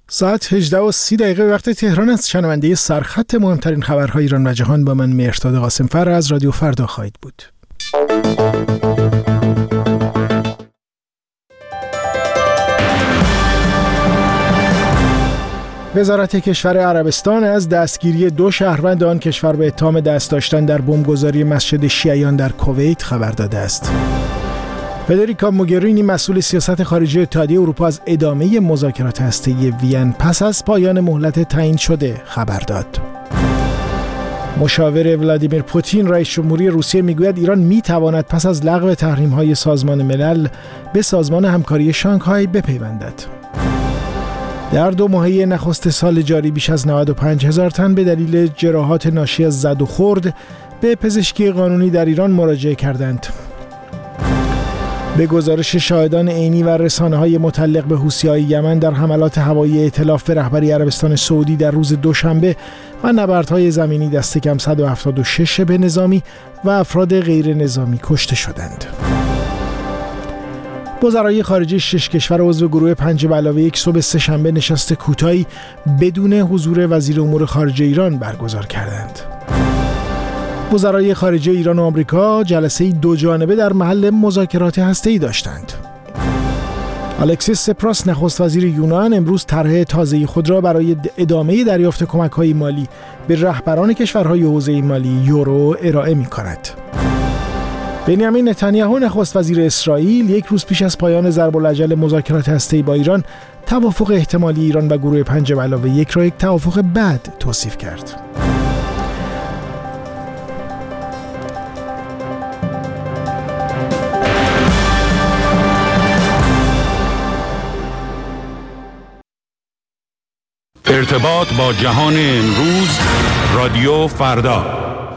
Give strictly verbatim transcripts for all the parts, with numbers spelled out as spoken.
ساعت هجده و سی دقیقه وقت تهران است. شنونده سرخط مهمترین خبرهای ایران و جهان با من مهرداد قاسمفر از رادیو فردا خواهید بود. وزارت کشور عربستان از دستگیری دو شهروند آن کشور به اتهام دست داشتن در بمبگذاری مسجد شیعیان در کویت خبر داده است. فدریکا موگرینی مسئول سیاست خارجی اتحادیه اروپا از ادامه مذاکرات هسته‌ای وین پس از پایان مهلت تعیین شده خبر داد. مشاور ولادیمیر پوتین رئیس جمهوری روسیه میگوید ایران میتواند پس از لغو تحریم‌های سازمان ملل به سازمان همکاری شانگهای بپیوندد. در دو ماهه نخست سال جاری بیش از نود و پنج هزار تن به دلیل جراحات ناشی از زد و خورد به پزشکی قانونی در ایران مراجعه کردند. به گزارش شاهدان عینی و رسانه‌های متعلق به حوثی‌های یمن در حملات هوایی ائتلاف به رهبری عربستان سعودی در روز دوشنبه و نبردهای زمینی دست کم صد و هفتاد و شش شبه نظامی و افراد غیر نظامی کشته شدند. وزرای خارجه شش کشور عضو گروه پنج به علاوه یک صبح سه‌شنبه نشست کوتاهی بدون حضور وزیر امور خارجه ایران برگزار کردند. وزرای خارجه ایران و آمریکا جلسه‌ای دو جانبه در محل مذاکرات هسته‌ای داشتند. الکسیس سپراس نخست وزیر یونان امروز طرح تازه‌ای خود را برای ادامه دریافت کمک‌های مالی به رهبران کشورهای حوزه مالی یورو ارائه می‌کند. بنیامین نتانیاهو نخست وزیر اسرائیل یک روز پیش از پایان ضرب الاجل مذاکرات هسته‌ای با ایران توافق احتمالی ایران و گروه پنج به علاوه یک را یک توافق بد توصیف کرد. ارتباط با جهان امروز، رادیو فردا.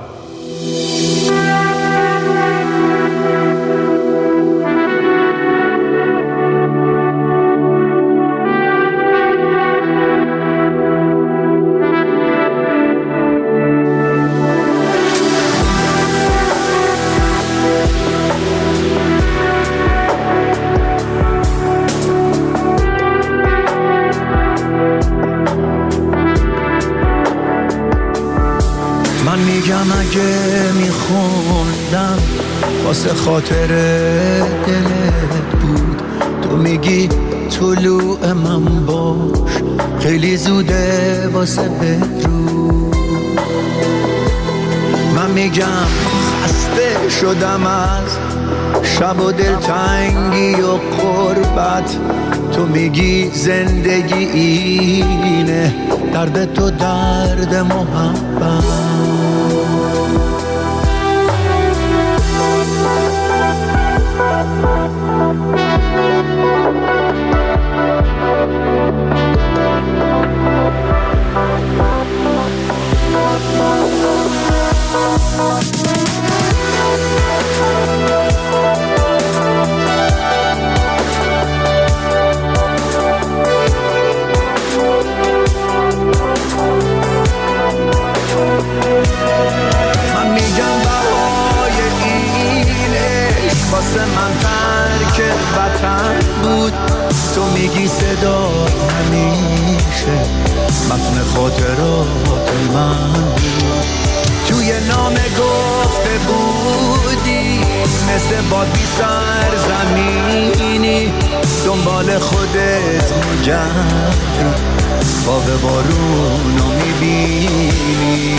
اگه میخوندم واسه خاطر دلت بود، تو میگی طلوع من باش خیلی زوده واسه بدرود. من میگم خسته شدم از شب و دلتنگی و غربت، تو میگی زندگی اینه درد تو درد محبت. من میگم بهای این عشق واسه من ترک وطن بود، تو میگی صدا همیشه متن خاطرات من بود. توی نامه گفته بودی مثل باد بی سرزمینی دنبال خودت میگردی، باغ بارونو میبینی.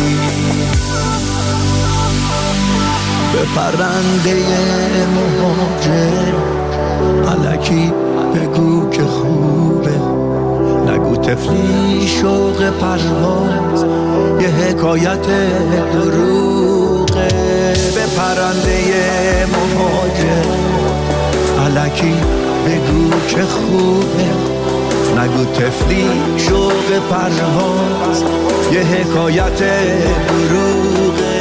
به پرنده مهاجر الکی بگو که خوبه، نگو طفلی شوق پرواز یه حکایت دروغه. به پرنده مهاجر الکی بگو که خوبه، نگو طفلی شوق پرواز یه حکایت دروغه.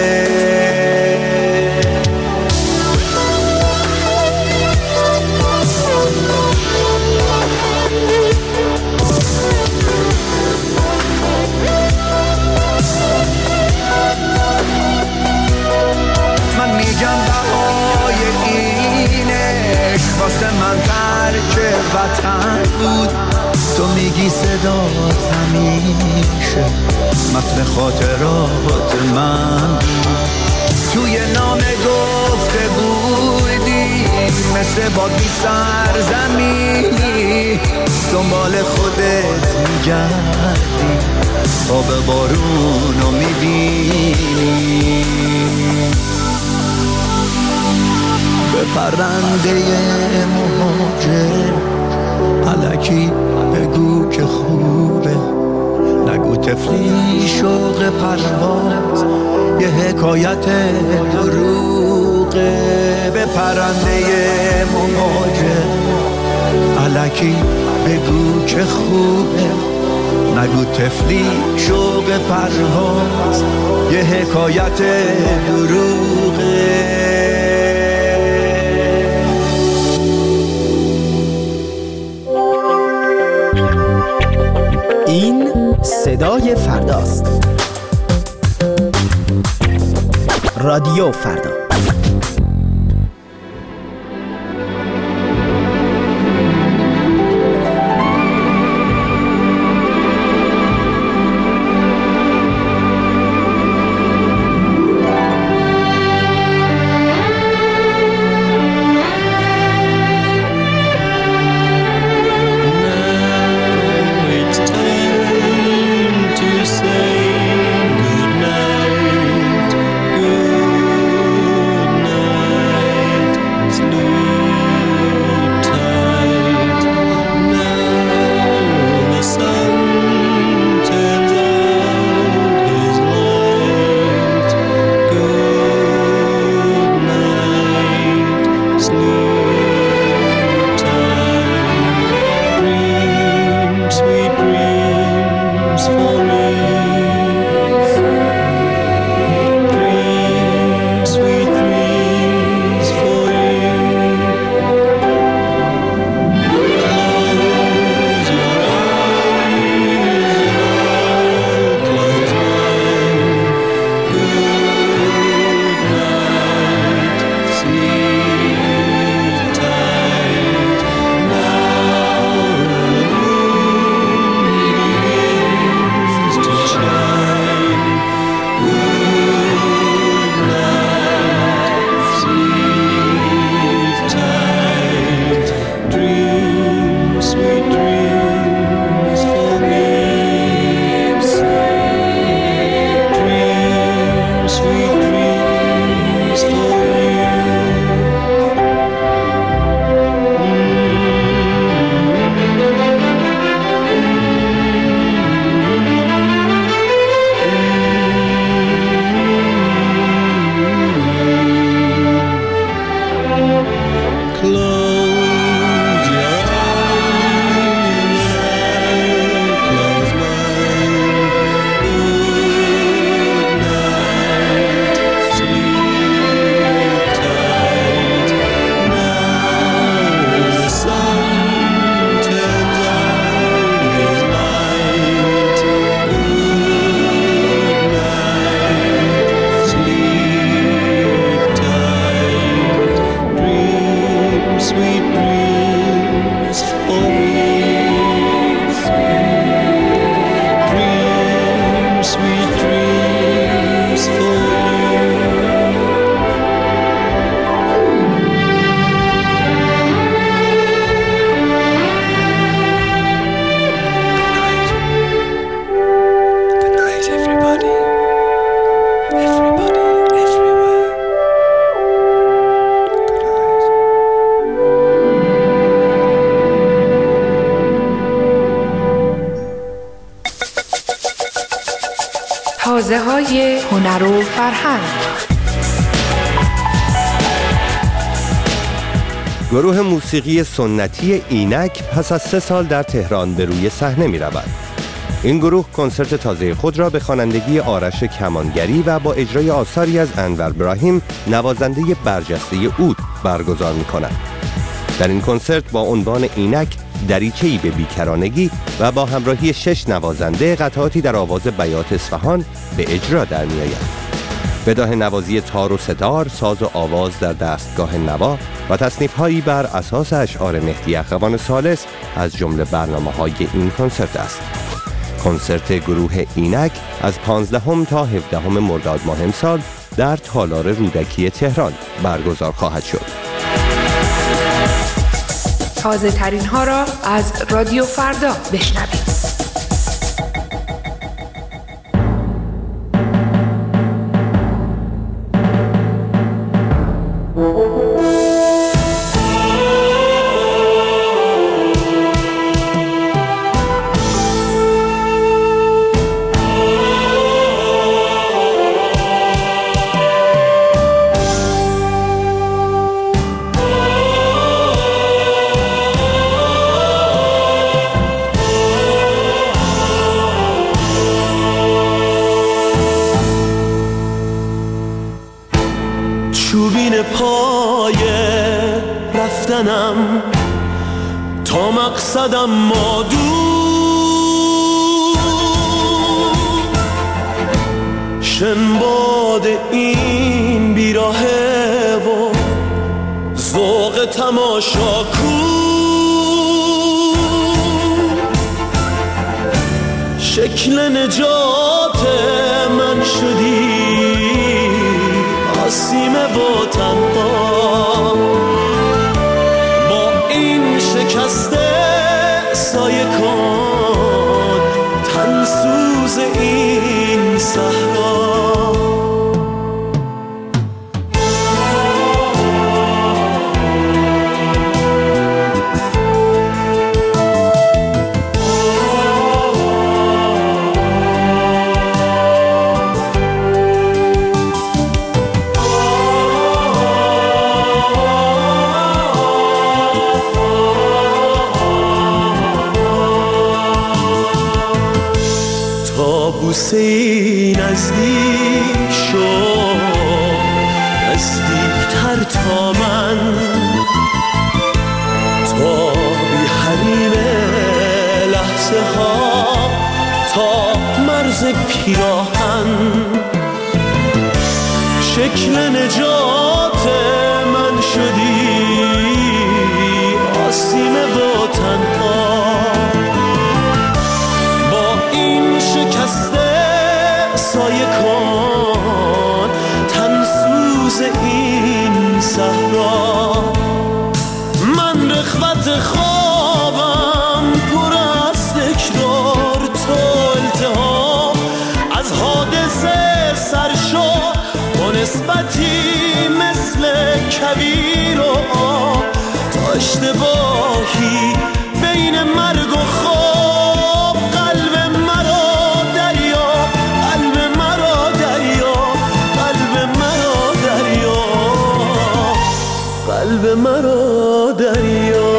من میگم بهای این عشق واسه من ترک وطن بود، تو تو میگی صدات همیشه متن خاطرات من توی نامه گفته بودی مثل باقی سرزمینی دنبال خودت میگردی آب بارونو میبینی به پرنده مهاجر الکی بگو که خوبه نگو تفلی شوق پرواز یه حکایت دروغه به پرنده مهاجر الکی بگو که خوبه نگو تفلی شوق پرواز یه حکایت دروغه این صدای فرداست. رادیو فردا. حوزه‌های هنر و فرهنگ. گروه موسیقی سنتی اینک پس از سه سال در تهران به روی صحنه می رود. این گروه کنسرت تازه خود را به خوانندگی آرش کمانگری و با اجرای آثاری از انور ابراهیم نوازنده برجسته عود برگزار می کند. در این کنسرت با عنوان اینک دریچه‌ای به بیکرانگی و با همراهی شش نوازنده قطعاتی در آواز بیات اصفهان به اجرا در می‌آید. بداهه نوازی تار و ستار، ساز و آواز در دستگاه نوا و تصنیف‌هایی بر اساس اشعار مهدی اخوان ثالث از جمله برنامه‌های این کنسرت است. کنسرت گروه اینک از پانزدهم تا هفدهم مرداد ماه امسال در تالار رودکی تهران برگزار خواهد شد. تازه ترین ها را از رادیو فردا بشنوید. چوبین پای رفتنم تا مقصدم ما دور، شنباد این بیراهه و ذوق تماشا کو، شکل نجات من شدی آسیم و تنها، با این شکسته سایه کن تن سوز این صحرا. بوسه‌ای نزدیک شد، نزدیکتر تا من، تا بی حریم لحظه ها تا مرز پیراهن، شکل نجات من شدی آسیم و تنها، با این شکسته سایه کن تن سوز این صحرا. من رخوت خوابم پر از تکرار، تو التهاب از حادثه سرشو با نسبتی مثل کویر و آب، تا اشتباهی بین مرگ و خواب، قلب مرا دریا، قلب مرا دریا، قلب مرا دریا، قلب مرا دریا.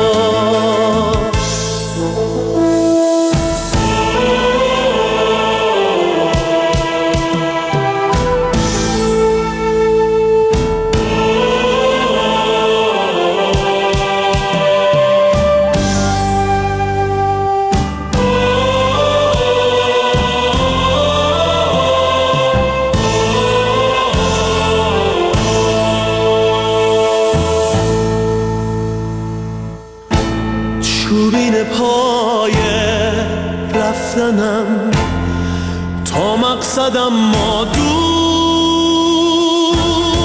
چوبین پای رفتنم تا مقصدم ما دور،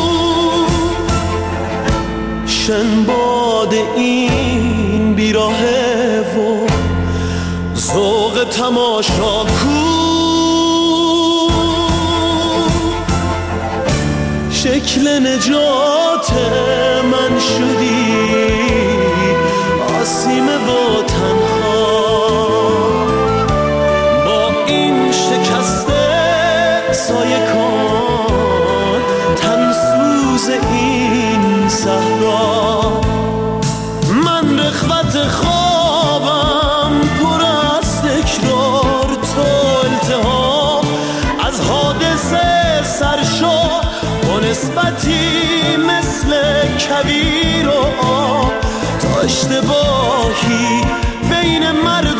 شنباد این بیراهه و ذوق تماشا کو، شکل نجات من شدی آسیم و تنها، با این شکسته سایه کن تن سوز این صحرا. من رخوت خوابم پر از تکرار، تو التهاب از حادثه سرشو با نسبتی مثل کویر و آب، تا اشتباهی بین مرگ